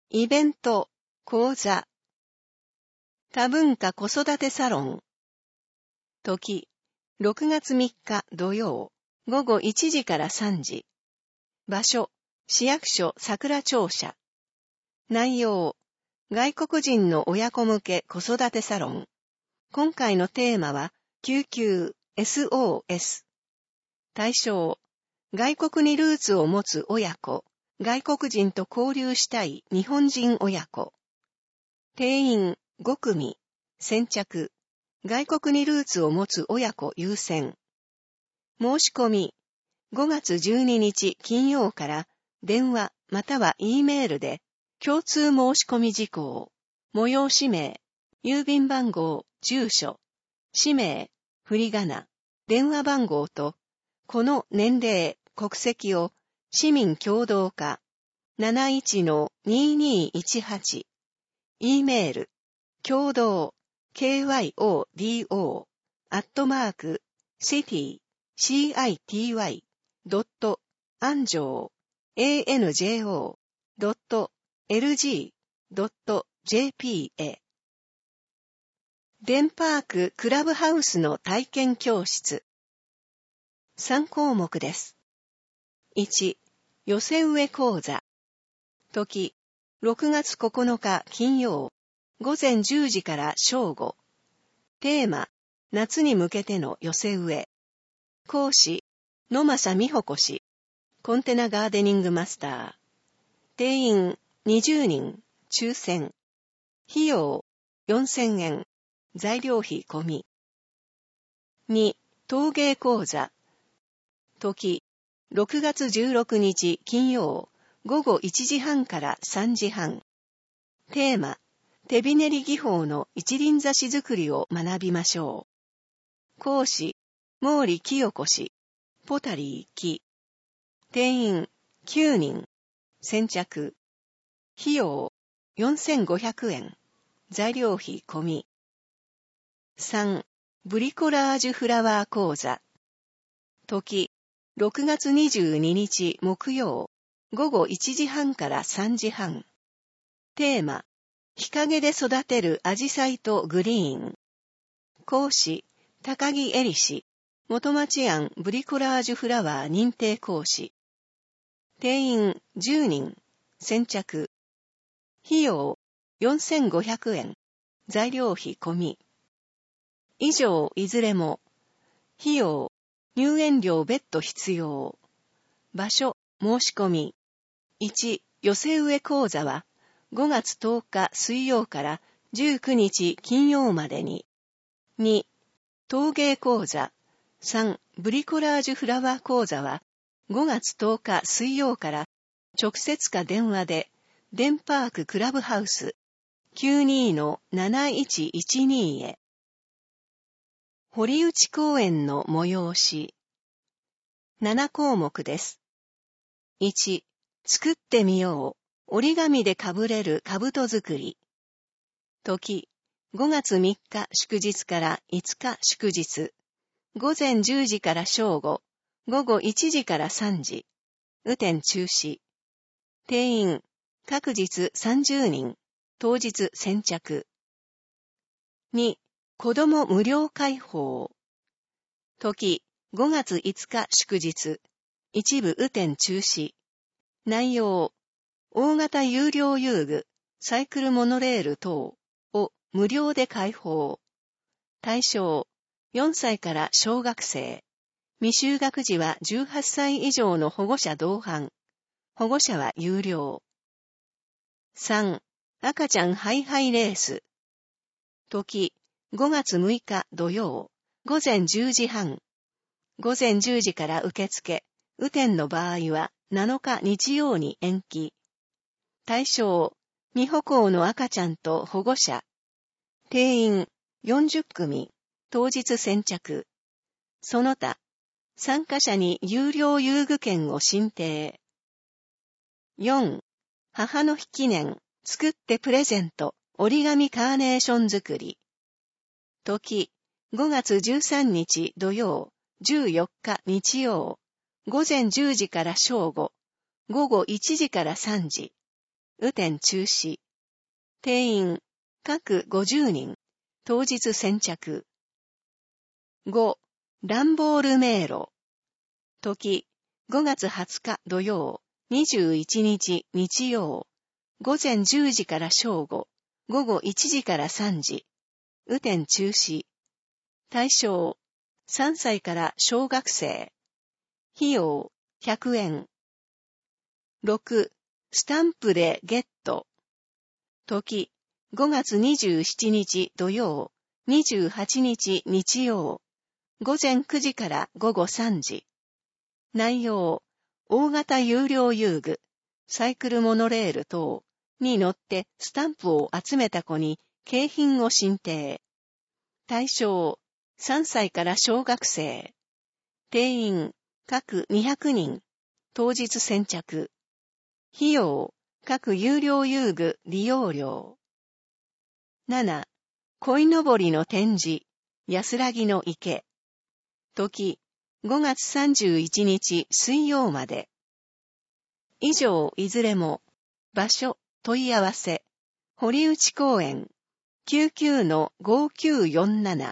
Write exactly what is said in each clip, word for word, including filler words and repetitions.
イベント、講座。多文化子育てサロン。時、ろくがつみっか土曜、午後いちじからさんじ。場所、市役所桜庁舎。内容、外国人の親子向け子育てサロン。今回のテーマは、救急 エスオーエス。対象、外国にルーツを持つ親子。外国人と交流したい日本人親子。定員ごくみ。先着。外国にルーツを持つ親子優先。申し込み。ごがつじゅうににち金曜から電話または E メールで共通申し込み事項、催し名、郵便番号、住所、氏名、振り仮名、電話番号と、この年齢、国籍を市民共同課 なないちのににいちはち E メール共同 ケーワイオーディーオー アットマーク シティ シーアイティーワイ ドット アンジョー アンジョー ドット エルジー ドット ジェーピー へ。デンパーククラブハウスの体験教室。さんこうもくです。いち、寄せ植え講座。時、ろくがつここのか金曜、午前じゅうじから正午。テーマ、夏に向けての寄せ植え。講師、野正美穂子氏。コンテナガーデニングマスター。定員にじゅうにん、抽選。費用よんせんえん。材料費込み。に、陶芸講座。時、ろくがつじゅうろくにち金曜、午後いちじはんからさんじはん。テーマ、手びねり技法の一輪挿し作りを学びましょう。講師、毛利清子氏、ポタリー木。定員きゅうにん。先着。費用よんせんごひゃくえん。材料費込み。さん、ブリコラージュフラワー講座。時、ろくがつにじゅうににち木曜、午後いちじはんからさんじはん。テーマ、日陰で育てるアジサイとグリーン。講師、高木恵里氏、元町庵ブリコラージュフラワー認定講師。定員じゅうにん。先着。費用よんせんごひゃくえん。材料費込み。以上いずれも。費用、入園料別途必要。場所、申し込み。いち、寄せ植え講座はごがつとおか水曜からじゅうくにち金曜までに。に、陶芸講座。さん、ブリコラージュフラワー講座はごがつとおか水曜から直接か電話でデンパーククラブハウス きゅうにのなないちいちに へ。堀内公園の催し。ななこうもくです。いち、作ってみよう。折り紙でかぶれる兜作り。時、ごがつみっか祝日からいつか祝日。午前じゅうじから正午。午後いちじからさんじ。雨天中止。定員、各日さんじゅうにん。当日先着。に、子供無料開放。時、ごがついつか祝日。一部雨天中止。内容、大型有料遊具、サイクルモノレール等を無料で開放。対象、よんさいから小学生。未就学児はじゅうはっさい以上の保護者同伴。保護者は有料。さん、赤ちゃんハイハイレース。時、ごがつむいか土曜、午前じゅうじはん。午前じゅうじから受付、雨天の場合はなのか日曜に延期。対象、未歩行の赤ちゃんと保護者。定員よんじゅっくみ、当日先着。その他、参加者に有料遊具券を申請。よん、母の日記念、作ってプレゼント、折り紙カーネーション作り。時、ごがつじゅうさんにち土曜、じゅうよっか日曜、午前じゅうじから正午、午後いちじからさんじ。 雨天中止。定員、各ごじゅうにん。当日先着。ご、ランボール迷路。時、ごがつはつか土曜、にじゅういちにち日曜。午前じゅうじから正午、午後いちじからさんじ。雨天中止。対象、さんさいから小学生。費用、ひゃくえん。ろく、スタンプでゲット。時、ごがつにじゅうしちにち土曜、にじゅうはちにち日曜。午前くじから午後さんじ。内容、大型有料遊具、サイクルモノレール等に乗ってスタンプを集めた子に景品を申請。対象、さんさいから小学生。定員、各にひゃくにん。当日先着。費用、各有料遊具利用料。なな、鯉のぼりの展示、安らぎの池。時、ごがつさんじゅういちにち水曜まで。以上いずれも、場所、問い合わせ、堀内公園、きゅうきゅうのごきゅうよんなな。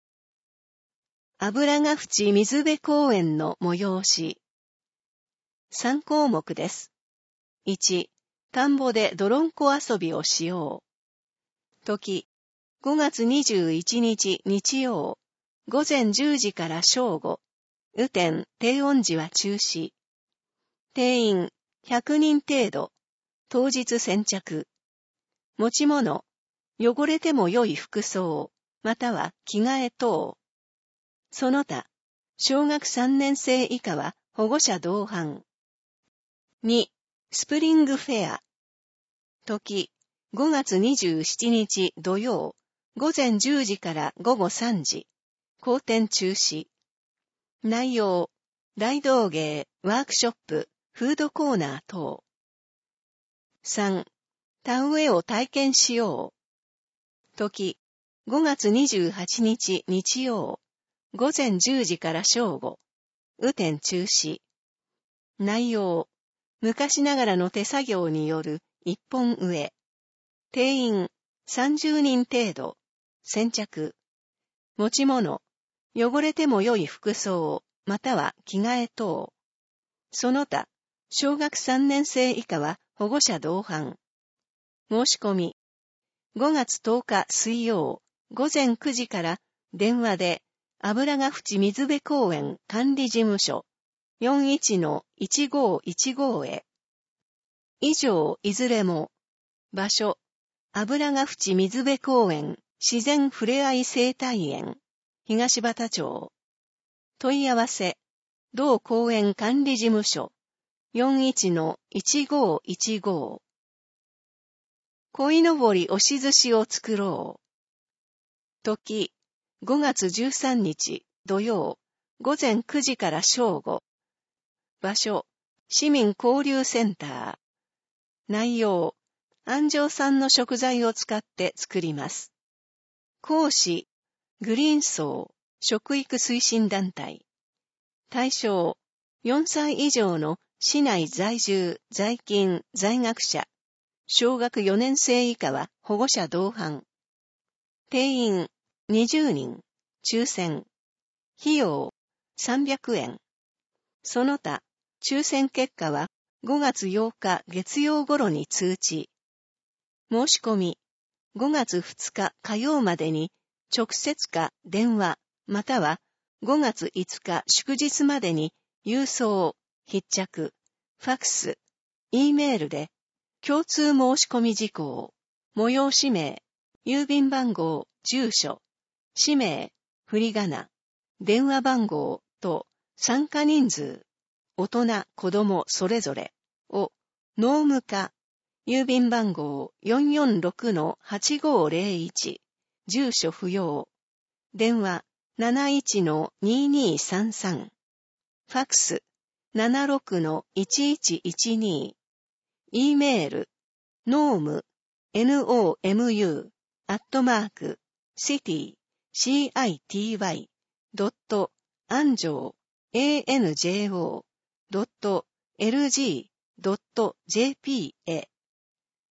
油ヶ淵水辺公園の催し。さんこうもくです。いち、田んぼで泥んこ遊びをしよう。時、ごがつにじゅういちにち日曜、午前じゅうじから正午。雨天、低温時は中止。定員、ひゃくにん程度。当日先着。持ち物、汚れても良い服装、または着替え等。その他、小学さんねん生以下は保護者同伴。に、スプリングフェア。時、ごがつにじゅうしちにち土曜、午前じゅうじから午後さんじ。後天中止。内容、大道芸、ワークショップ、フードコーナー等。さん、田植えを体験しよう。時、ごがつにじゅうはちにち日曜、午前じゅうじから正午。雨天中止。内容、昔ながらの手作業による一本植え。定員、さんじゅうにん程度。先着。持ち物、汚れても良い服装、または着替え等。その他、小学さんねん生以下は保護者同伴。申し込み。ごがつとおか水曜、午前くじから電話で油ヶ淵水辺公園管理事務所 よんいちのいちごいちご へ。以上いずれも、場所、油ヶ淵水辺公園自然ふれあい生態園、東畑町。問い合わせ、同公園管理事務所 よんいちのいちごいちご。鯉のぼり押し寿司を作ろう。時、ごがつじゅうさんにち土曜、午前くじから正午。場所、市民交流センター。内容、安城産の食材を使って作ります。講師、グリーンソー、食育推進団体。対象、よんさい以上の市内在住、在勤、在学者。小学よねん生以下は保護者同伴。定員、にじゅうにん。抽選。費用、さんびゃくえん。その他、抽選結果はごがつようか月曜頃に通知。申し込み、ごがつふつか火曜までに直接か電話、またはごがついつか祝日までに郵送、筆着、ファックス、Eメールで共通申し込み事項、催し名、郵便番号、住所、氏名、振り仮名、電話番号と参加人数、大人、子供それぞれを濃務化、郵便番号 よんよんろくのはちごーぜろいち、住所不要、電話 なないちのににーさんさん、ファックス ななろくのいちいちいちに、E メール、ノーム、ノーム、アットマーク、シティ、シティ、ドット、アンジョー、アンジョー、ドット、エルジー、ドット、ジェーピー へ。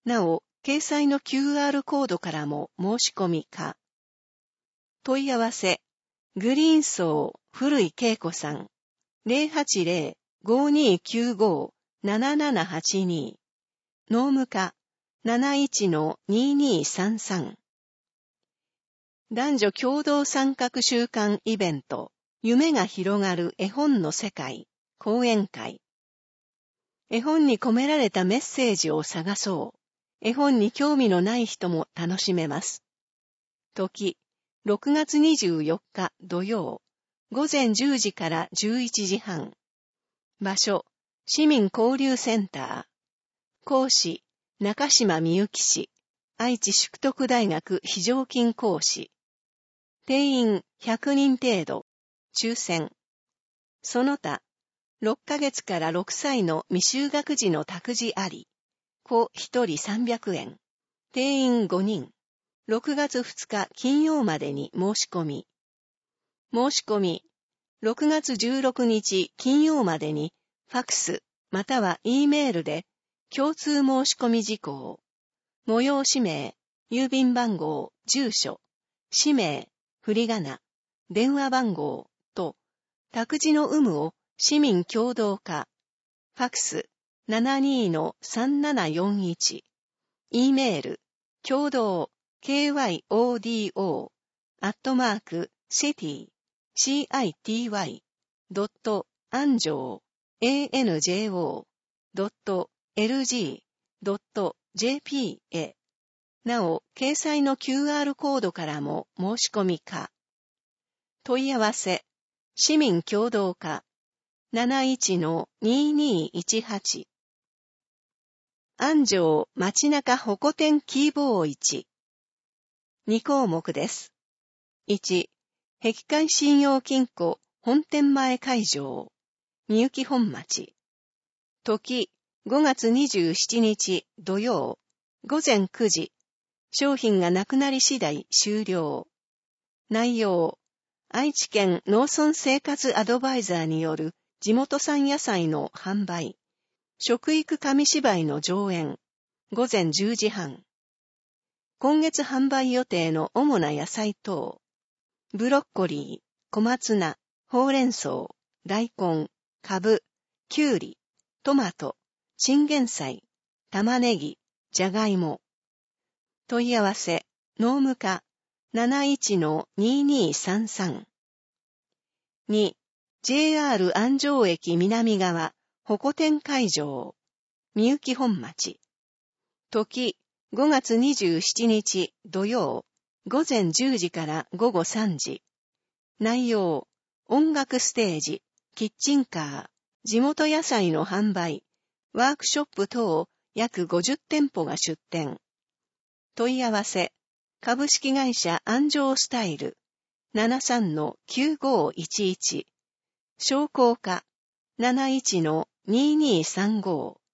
なお、掲載の キューアール コードからも申し込み可。問い合わせ、グリーンソー古井恵子さん、ゼロはちゼロ ごにーきゅうご ななななはちに、農務課 なないちのにーにーさんさん。男女共同参画週間イベント、夢が広がる絵本の世界、講演会。絵本に込められたメッセージを探そう。絵本に興味のない人も楽しめます。時、ろくがつにじゅうよっか土曜、午前じゅうじからじゅういちじはん。場所、市民交流センター。講師、中島みゆき氏、愛知淑徳大学非常勤講師。定員ひゃくにん程度、抽選。その他、ろっかげつからろくさいの未就学児の託児あり。子ひとりさんびゃくえん。定員ごにん。ろくがつふつか金曜までに申し込み。申し込み。ろくがつじゅうろくにち金曜までに、ファクス、または E メールで、共通申し込み事項。催し名、郵便番号、住所、氏名、振り仮名、電話番号と、託児の有無を市民共同化。ファクス ななにーのさんななよんいち。E メール、共同、ケーワイオーディーオー、アットマーク、シティ、シーアイティーワイ、ドット、アンジョー、エーエヌジェーオー、ドット、エルジー、ドット、ジェーピー へ。なお、掲載の キューアール コードからも申し込み可。問い合わせ、市民共同課、なないちのにーにーいちはち。安城街中ホコ天キーボーいち。に項目です。いち、碧海信用金庫本店前会場、みゆき本町。時、ごがつにじゅうしちにち土曜、午前くじ。商品がなくなり次第終了。内容、愛知県農村生活アドバイザーによる地元産野菜の販売。食育紙芝居の上演。午前じゅうじはん。今月販売予定の主な野菜等。ブロッコリー、小松菜、ほうれん草、大根、かぶ、きゅうり、トマト、チンゲン菜、玉ねぎ、じゃがいも。問い合わせ、農務課 なないちのにーにーさんさん。に、ジェイアール 安城駅南側、ホコ天会場、みゆき本町。時、ごがつにじゅうしちにち土曜、午前じゅうじから午後さんじ。内容、音楽ステージ、キッチンカー、地元野菜の販売、ワークショップ等約ごじゅってんぽが出店。問い合わせ、株式会社安城スタイル、ななさんのきゅうごいちいち。商工課、なないちのにーにーさんご。